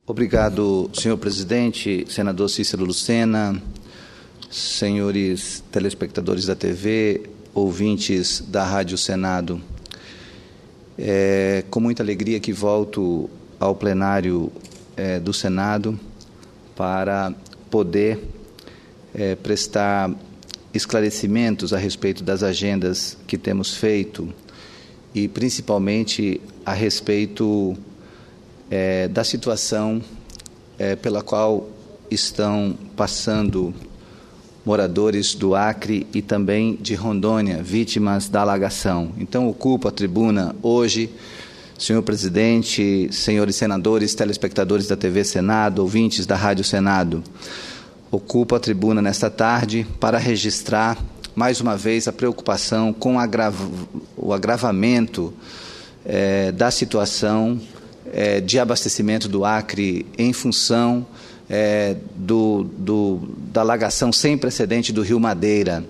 Obrigado, senhor presidente, senador Cícero Lucena, senhores telespectadores da TV, ouvintes da Rádio Senado. É com muita alegria que volto ao plenário do Senado para poder prestar esclarecimentos a respeito das agendas que temos feito e, principalmente, a respeito da situação pela qual estão passando moradores do Acre e também de Rondônia, vítimas da alagação. Então, ocupo a tribuna hoje, senhor presidente, senhores senadores, telespectadores da TV Senado, ouvintes da Rádio Senado. Ocupo a tribuna nesta tarde para registrar, mais uma vez, a preocupação com o agravamento da situação de abastecimento do Acre em função da alagação sem precedente do Rio Madeira.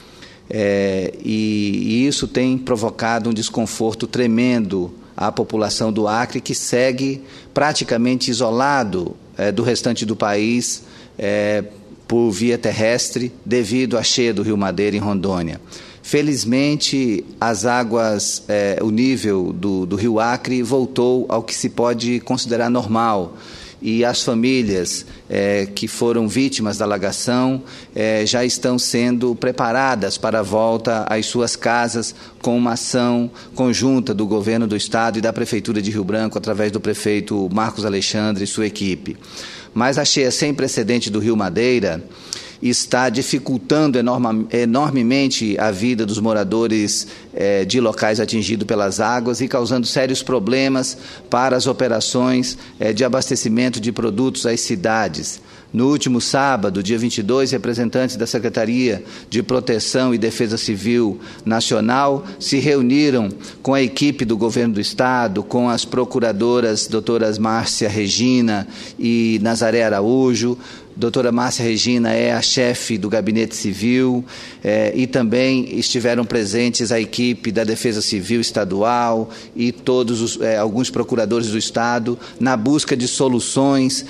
E isso tem provocado um desconforto tremendo à população do Acre, que segue praticamente isolado do restante do país por via terrestre, devido à cheia do Rio Madeira em Rondônia. Felizmente, as águas, o nível do Rio Acre voltou ao que se pode considerar normal, e as famílias que foram vítimas da alagação já estão sendo preparadas para a volta às suas casas com uma ação conjunta do Governo do Estado e da Prefeitura de Rio Branco, através do prefeito Marcos Alexandre e sua equipe. Mas a cheia sem precedente do Rio Madeira está dificultando enormemente a vida dos moradores de locais atingidos pelas águas e causando sérios problemas para as operações de abastecimento de produtos às cidades. No último sábado, dia 22, representantes da Secretaria de Proteção e Defesa Civil Nacional se reuniram com a equipe do Governo do Estado, com as procuradoras doutoras Márcia Regina e Nazaré Araújo. Doutora Márcia Regina é a chefe do Gabinete Civil e também estiveram presentes a equipe da Defesa Civil Estadual e alguns procuradores do Estado na busca de soluções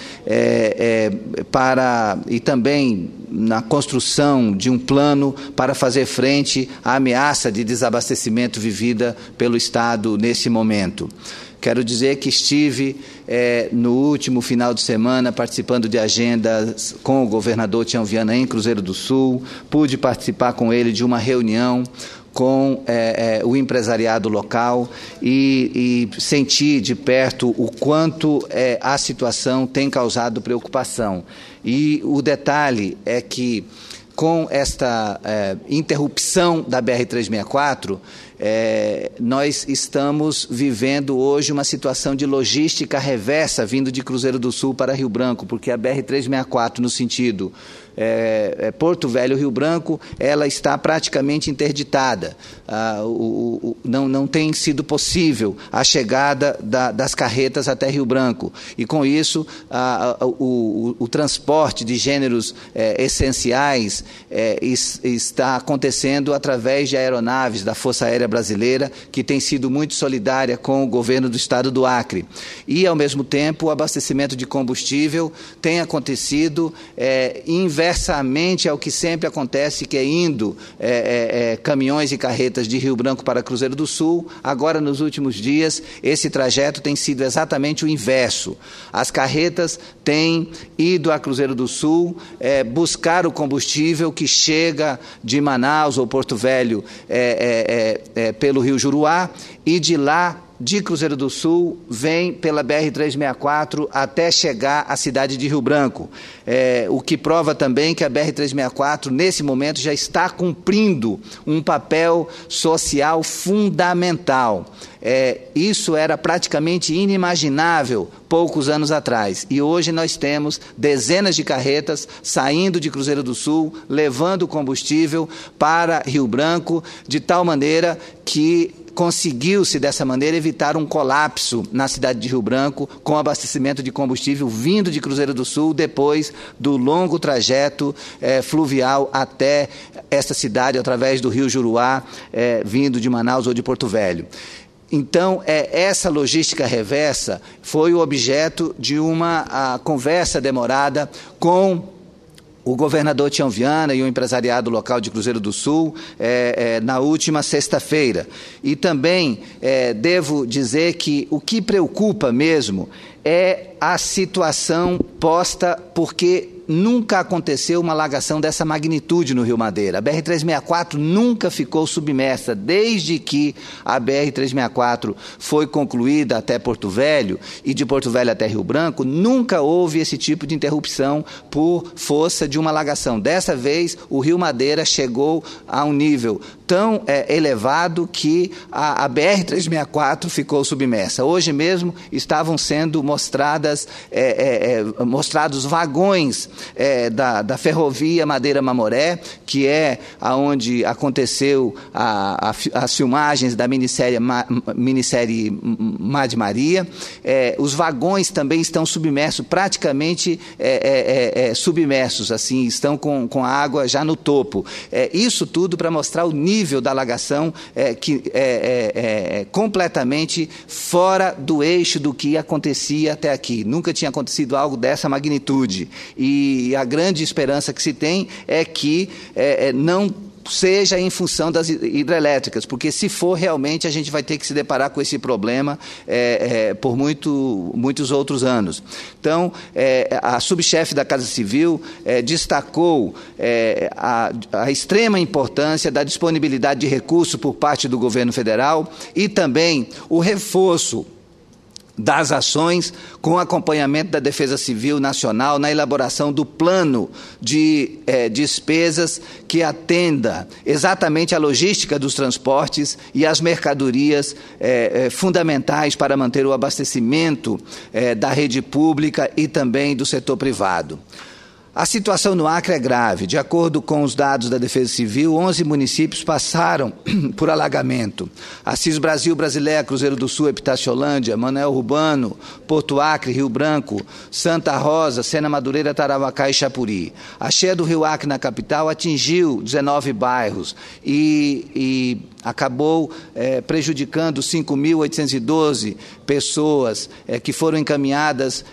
e também na construção de um plano para fazer frente à ameaça de desabastecimento vivida pelo Estado nesse momento. Quero dizer que estive no último final de semana participando de agendas com o governador Tião Viana em Cruzeiro do Sul, pude participar com ele de uma reunião com o empresariado local e senti de perto o quanto a situação tem causado preocupação. E o detalhe é que, com esta interrupção da BR-364, nós estamos vivendo hoje uma situação de logística reversa vindo de Cruzeiro do Sul para Rio Branco, porque a BR-364, no sentido Porto Velho, Rio Branco, ela está praticamente interditada. Não tem sido possível a chegada das carretas até Rio Branco. E, com isso, o transporte de gêneros essenciais está acontecendo através de aeronaves da Força Aérea Brasileira, que tem sido muito solidária com o governo do estado do Acre. E, ao mesmo tempo, o abastecimento de combustível tem acontecido inversamente ao que sempre acontece, que é indo caminhões e carretas de Rio Branco para Cruzeiro do Sul. Agora, nos últimos dias, esse trajeto tem sido exatamente o inverso. As carretas têm ido a Cruzeiro do Sul buscar o combustível que chega de Manaus ou Porto Velho pelo Rio Juruá, e de lá, de Cruzeiro do Sul, vem pela BR-364 até chegar à cidade de Rio Branco. O que prova também que a BR-364, nesse momento, já está cumprindo um papel social fundamental. Isso era praticamente inimaginável poucos anos atrás. E hoje nós temos dezenas de carretas saindo de Cruzeiro do Sul, levando combustível para Rio Branco, de tal maneira que conseguiu-se, dessa maneira, evitar um colapso na cidade de Rio Branco, com abastecimento de combustível vindo de Cruzeiro do Sul, depois do longo trajeto fluvial até esta cidade, através do Rio Juruá, vindo de Manaus ou de Porto Velho. Então, essa logística reversa foi o objeto de uma conversa demorada com o governador Tião Viana e o empresariado local de Cruzeiro do Sul na última sexta-feira. E também devo dizer que o que preocupa mesmo é a situação posta porque nunca aconteceu uma alagação dessa magnitude no Rio Madeira. A BR-364 nunca ficou submersa. Desde que a BR-364 foi concluída até Porto Velho e de Porto Velho até Rio Branco, nunca houve esse tipo de interrupção por força de uma alagação. Dessa vez, o Rio Madeira chegou a um nível tão elevado que a BR-364 ficou submersa. Hoje mesmo estavam sendo mostrados vagões da ferrovia Madeira-Mamoré, que é onde aconteceu as filmagens da minissérie Mar de Maria. Os vagões também estão submersos, praticamente submersos, assim, estão com a água já no topo. Isso tudo para mostrar o nível da alagação que é completamente fora do eixo do que acontecia até aqui. Nunca tinha acontecido algo dessa magnitude. E a grande esperança que se tem é que não seja em função das hidrelétricas, porque se for realmente a gente vai ter que se deparar com esse problema por muitos outros anos. Então, a subchefe da Casa Civil destacou a extrema importância da disponibilidade de recursos por parte do governo federal e também o reforço das ações com acompanhamento da Defesa Civil Nacional na elaboração do plano de despesas que atenda exatamente a logística dos transportes e as mercadorias fundamentais para manter o abastecimento da rede pública e também do setor privado. A situação no Acre é grave. De acordo com os dados da Defesa Civil, 11 municípios passaram por alagamento. Assis Brasil, Brasileia, Cruzeiro do Sul, Epitaciolândia, Manoel Urbano, Porto Acre, Rio Branco, Santa Rosa, Sena Madureira, Tarauacá e Chapuri. A cheia do Rio Acre na capital atingiu 19 bairros e acabou prejudicando 5.812 pessoas que foram encaminhadas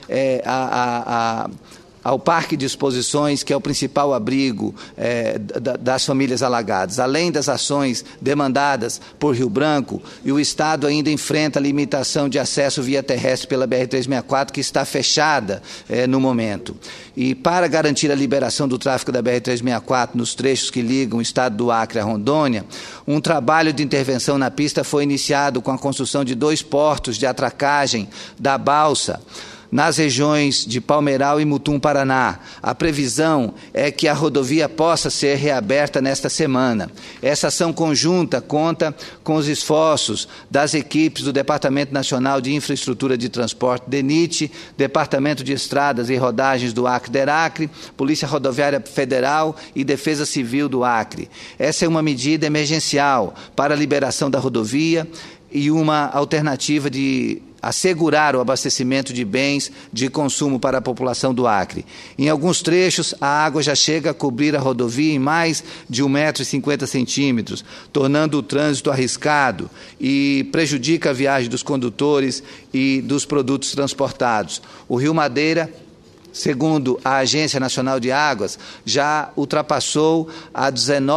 ao Parque de Exposições, que é o principal abrigo das famílias alagadas. Além das ações demandadas por Rio Branco, e o Estado ainda enfrenta a limitação de acesso via terrestre pela BR-364, que está fechada no momento. E para garantir a liberação do tráfego da BR-364 nos trechos que ligam o Estado do Acre a Rondônia, um trabalho de intervenção na pista foi iniciado com a construção de 2 portos de atracagem da balsa, nas regiões de Palmeiral e Mutum, Paraná. A previsão é que a rodovia possa ser reaberta nesta semana. Essa ação conjunta conta com os esforços das equipes do Departamento Nacional de Infraestrutura de Transporte, DENIT, Departamento de Estradas e Rodagens do Acre, Polícia Rodoviária Federal e Defesa Civil do Acre. Essa é uma medida emergencial para a liberação da rodovia e uma alternativa de assegurar o abastecimento de bens de consumo para a população do Acre. Em alguns trechos, a água já chega a cobrir a rodovia em mais de 1,50 m, tornando o trânsito arriscado e prejudica a viagem dos condutores e dos produtos transportados. O Rio Madeira, segundo a Agência Nacional de Águas, já ultrapassou a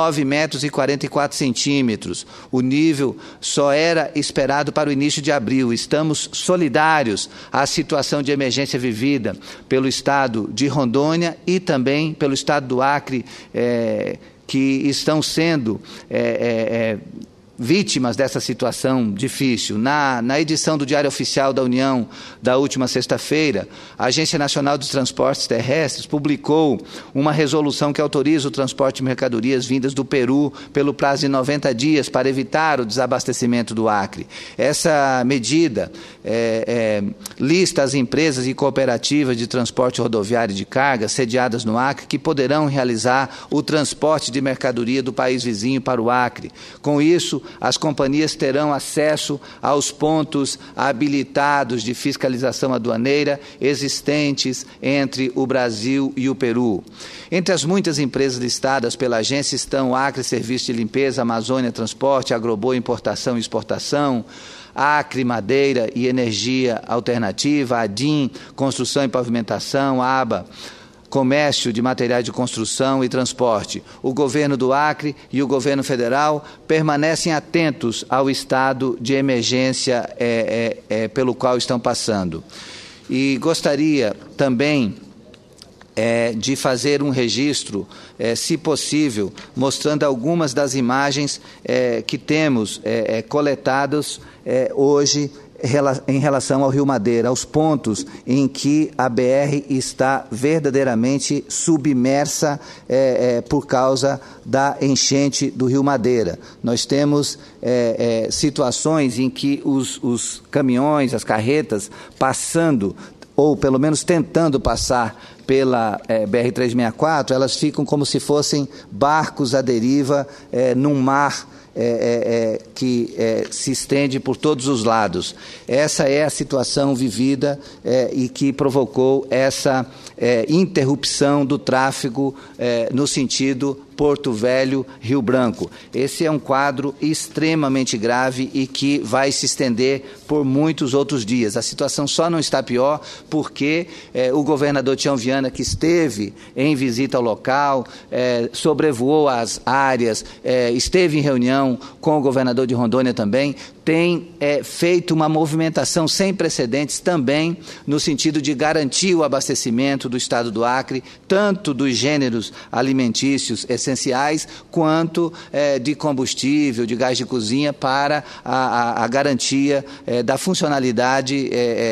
19,44 m. O nível só era esperado para o início de abril. Estamos solidários à situação de emergência vivida pelo Estado de Rondônia e também pelo Estado do Acre, que estão sendo vítimas dessa situação difícil. Na edição do Diário Oficial da União da última sexta-feira, a Agência Nacional de Transportes Terrestres publicou uma resolução que autoriza o transporte de mercadorias vindas do Peru pelo prazo de 90 dias para evitar o desabastecimento do Acre. Essa medida lista as empresas e cooperativas de transporte rodoviário de carga sediadas no Acre que poderão realizar o transporte de mercadoria do país vizinho para o Acre. Com isso, as companhias terão acesso aos pontos habilitados de fiscalização aduaneira existentes entre o Brasil e o Peru. Entre as muitas empresas listadas pela agência estão o Acre Serviço de Limpeza, Amazônia Transporte, Agroboa Importação e Exportação, Acre, Madeira e Energia Alternativa, ADIM, Construção e Pavimentação, ABA, Comércio de Materiais de Construção e Transporte. O governo do Acre e o governo federal permanecem atentos ao estado de emergência pelo qual estão passando. E gostaria também de fazer um registro, se possível, mostrando algumas das imagens que temos coletadas hoje em relação ao Rio Madeira, aos pontos em que a BR está verdadeiramente submersa por causa da enchente do Rio Madeira. Nós temos situações em que os caminhões, as carretas, passando, ou pelo menos tentando passar pela BR-364, elas ficam como se fossem barcos à deriva num mar que se estende por todos os lados. Essa é a situação vivida e que provocou essa interrupção do tráfego no sentido Porto Velho, Rio Branco. Esse é um quadro extremamente grave e que vai se estender por muitos outros dias. A situação só não está pior porque o governador Tião Viana, que esteve em visita ao local, sobrevoou as áreas, esteve em reunião com o governador de Rondônia também, tem feito uma movimentação sem precedentes também no sentido de garantir o abastecimento do estado do Acre, tanto dos gêneros alimentícios essenciais, quanto de combustível, de gás de cozinha, para a garantia da funcionalidade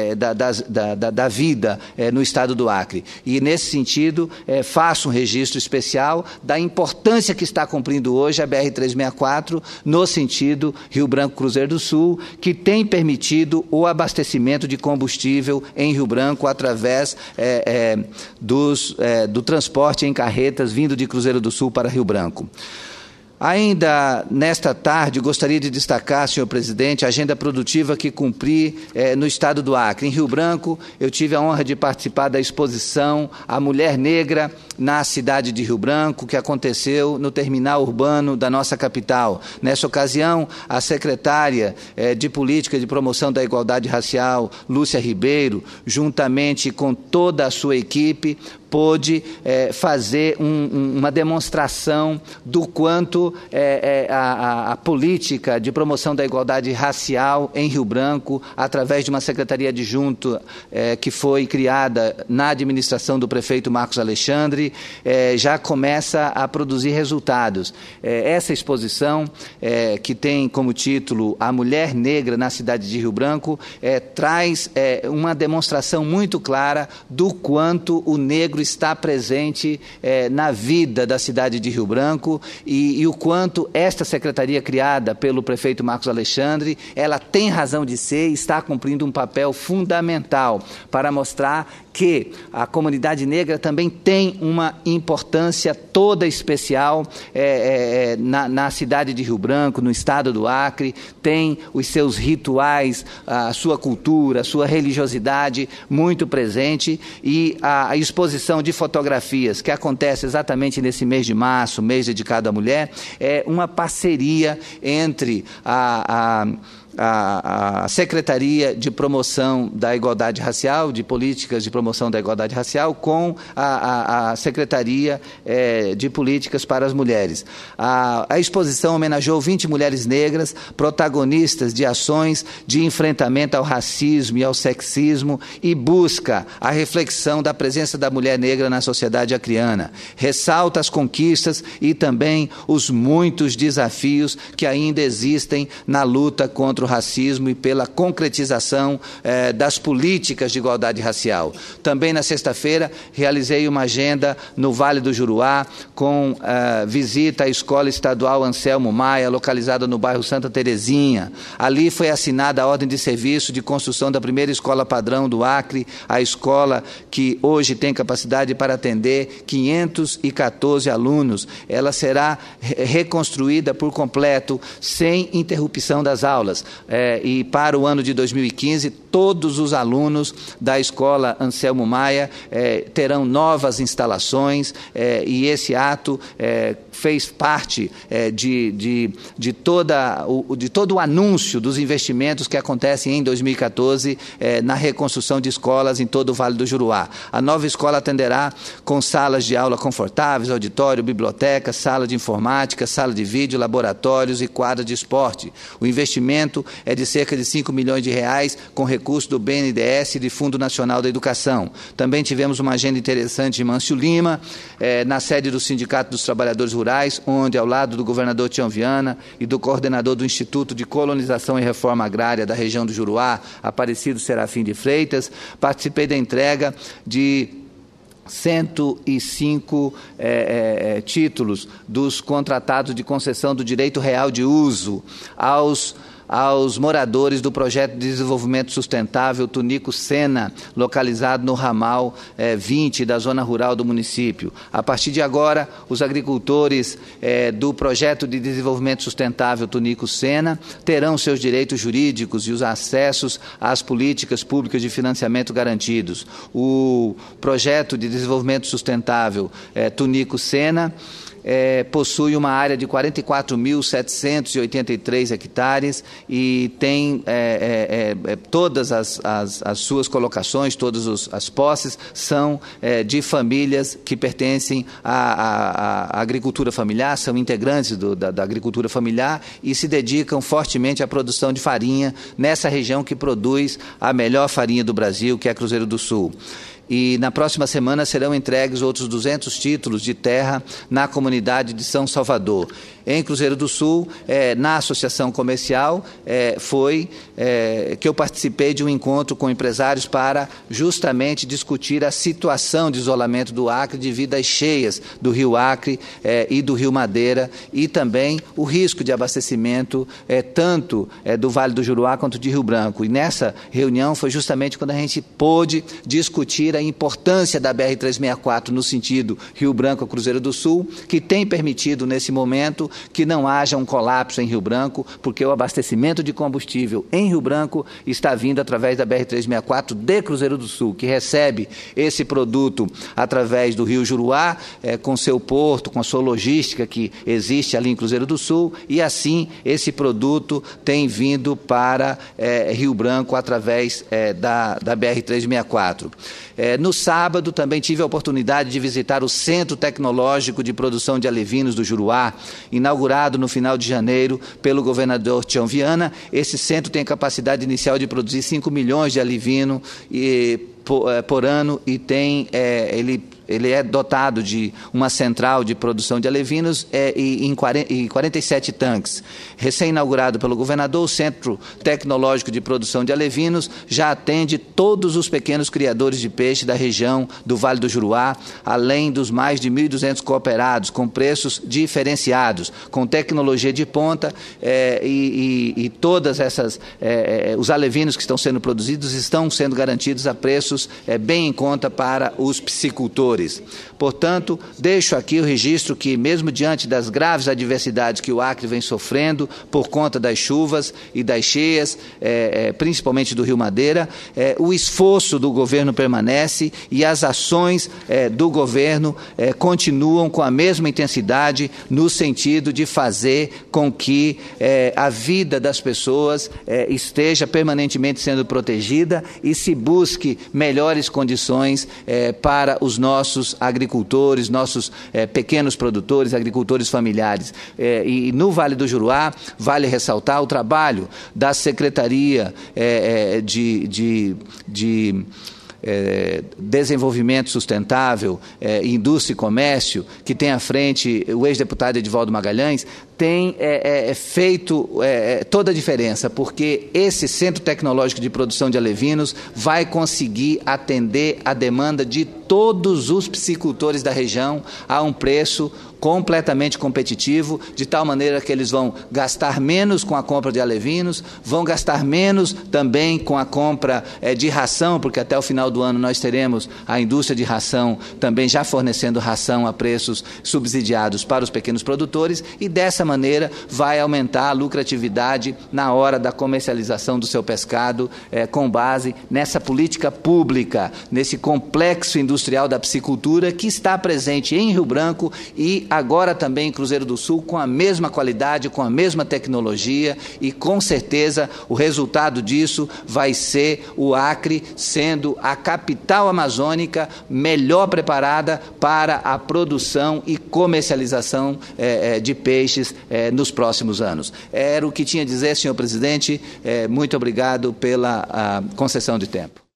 da vida no estado do Acre. E, nesse sentido, faço um registro especial da importância que está cumprindo hoje a BR-364 no sentido Rio Branco-Cruzeiro do Sul, que tem permitido o abastecimento de combustível em Rio Branco através do transporte em carretas vindo de Cruzeiro do Sul para Rio Branco. Ainda nesta tarde, gostaria de destacar, senhor presidente, a agenda produtiva que cumpri no estado do Acre. Em Rio Branco, eu tive a honra de participar da exposição A Mulher Negra na cidade de Rio Branco, que aconteceu no terminal urbano da nossa capital. Nessa ocasião, a secretária de Política de Promoção da Igualdade Racial, Lúcia Ribeiro, juntamente com toda a sua equipe, pôde fazer uma demonstração do quanto a política de promoção da igualdade racial em Rio Branco, através de uma secretaria adjunta que foi criada na administração do prefeito Marcos Alexandre, já começa a produzir resultados. Essa exposição, que tem como título A Mulher Negra na cidade de Rio Branco, traz uma demonstração muito clara do quanto o negro está presente na vida da cidade de Rio Branco e o quanto esta secretaria criada pelo prefeito Marcos Alexandre, ela tem razão de ser e está cumprindo um papel fundamental para mostrar que a comunidade negra também tem uma importância toda especial na cidade de Rio Branco, no estado do Acre, tem os seus rituais, a sua cultura, a sua religiosidade muito presente, e a exposição de fotografias que acontece exatamente nesse mês de março, mês dedicado à mulher, é uma parceria entre a Secretaria de Promoção da Igualdade Racial, de Políticas de Promoção da Igualdade Racial, com a Secretaria de Políticas para as Mulheres. A exposição homenageou 20 mulheres negras, protagonistas de ações de enfrentamento ao racismo e ao sexismo, e busca a reflexão da presença da mulher negra na sociedade acreana. Ressalta as conquistas e também os muitos desafios que ainda existem na luta contra o racismo e pela concretização das políticas de igualdade racial. Também na sexta-feira realizei uma agenda no Vale do Juruá com visita à Escola Estadual Anselmo Maia, localizada no bairro Santa Terezinha. Ali foi assinada a ordem de serviço de construção da primeira escola padrão do Acre, a escola que hoje tem capacidade para atender 514 alunos. Ela será reconstruída por completo, sem interrupção das aulas. e para o ano de 2015, todos os alunos da Escola Anselmo Maia terão novas instalações, e esse ato fez parte de todo o anúncio dos investimentos que acontecem em 2014 na reconstrução de escolas em todo o Vale do Juruá. A nova escola atenderá com salas de aula confortáveis, auditório, biblioteca, sala de informática, sala de vídeo, laboratórios e quadra de esporte. O investimento é de cerca de R$5 milhões, com recurso do BNDES e do Fundo Nacional da Educação. Também tivemos uma agenda interessante em Mâncio Lima, na sede do Sindicato dos Trabalhadores Rurais, onde, ao lado do governador Tião Viana e do coordenador do Instituto de Colonização e Reforma Agrária da região do Juruá, Aparecido Serafim de Freitas, participei da entrega de 105 títulos dos contratados de concessão do direito real de uso aos moradores do Projeto de Desenvolvimento Sustentável Tunico Sena, localizado no ramal 20 da zona rural do município. A partir de agora, os agricultores do Projeto de Desenvolvimento Sustentável Tunico Sena terão seus direitos jurídicos e os acessos às políticas públicas de financiamento garantidos. O Projeto de Desenvolvimento Sustentável Tunico Sena possui uma área de 44.783 hectares e tem todas as suas colocações, todas as posses são de famílias que pertencem à agricultura familiar, são integrantes da agricultura familiar e se dedicam fortemente à produção de farinha nessa região que produz a melhor farinha do Brasil, que é Cruzeiro do Sul. E na próxima semana serão entregues outros 200 títulos de terra na comunidade de São Salvador. Em Cruzeiro do Sul, na associação comercial, foi que eu participei de um encontro com empresários para justamente discutir a situação de isolamento do Acre devido às cheias do Rio Acre e do Rio Madeira e também o risco de abastecimento tanto do Vale do Juruá quanto de Rio Branco. E nessa reunião foi justamente quando a gente pôde discutir a importância da BR-364 no sentido Rio Branco a Cruzeiro do Sul, que tem permitido nesse momento que não haja um colapso em Rio Branco, porque o abastecimento de combustível em Rio Branco está vindo através da BR-364 de Cruzeiro do Sul, que recebe esse produto através do Rio Juruá, com seu porto, com a sua logística que existe ali em Cruzeiro do Sul, e assim esse produto tem vindo para Rio Branco através da BR-364. No sábado, também tive a oportunidade de visitar o Centro Tecnológico de Produção de Alevinos do Juruá, inaugurado no final de janeiro pelo governador Tião Viana. Esse centro tem capacidade inicial de produzir 5 milhões de alevino por ano e tem, ele é dotado de uma central de produção de alevinos e 47 tanques. Recém-inaugurado pelo governador, o Centro Tecnológico de Produção de Alevinos já atende todos os pequenos criadores de peixe da região do Vale do Juruá, além dos mais de 1.200 cooperados, com preços diferenciados, com tecnologia de ponta e todas essas, os alevinos que estão sendo produzidos estão sendo garantidos a preços bem em conta para os piscicultores. Portanto, deixo aqui o registro que, mesmo diante das graves adversidades que o Acre vem sofrendo por conta das chuvas e das cheias, principalmente do Rio Madeira, o esforço do governo permanece e as ações do governo continuam com a mesma intensidade no sentido de fazer com que a vida das pessoas esteja permanentemente sendo protegida e se busque melhores condições para os nossos agricultores, nossos pequenos produtores, agricultores familiares. E no Vale do Juruá, vale ressaltar o trabalho da Secretaria de Desenvolvimento Sustentável, Indústria e Comércio, que tem à frente o ex-deputado Edivaldo Magalhães, tem feito toda a diferença, porque esse Centro Tecnológico de Produção de Alevinos vai conseguir atender a demanda de todos os piscicultores da região a um preço completamente competitivo, de tal maneira que eles vão gastar menos com a compra de alevinos, vão gastar menos também com a compra de ração, porque até o final do ano nós teremos a indústria de ração também já fornecendo ração a preços subsidiados para os pequenos produtores, e dessa maneira, vai aumentar a lucratividade na hora da comercialização do seu pescado, com base nessa política pública, nesse complexo industrial da piscicultura que está presente em Rio Branco e agora também em Cruzeiro do Sul, com a mesma qualidade, com a mesma tecnologia, e com certeza o resultado disso vai ser o Acre sendo a capital amazônica melhor preparada para a produção e comercialização de peixes nos próximos anos. Era o que tinha a dizer, senhor presidente. Muito obrigado pela concessão de tempo.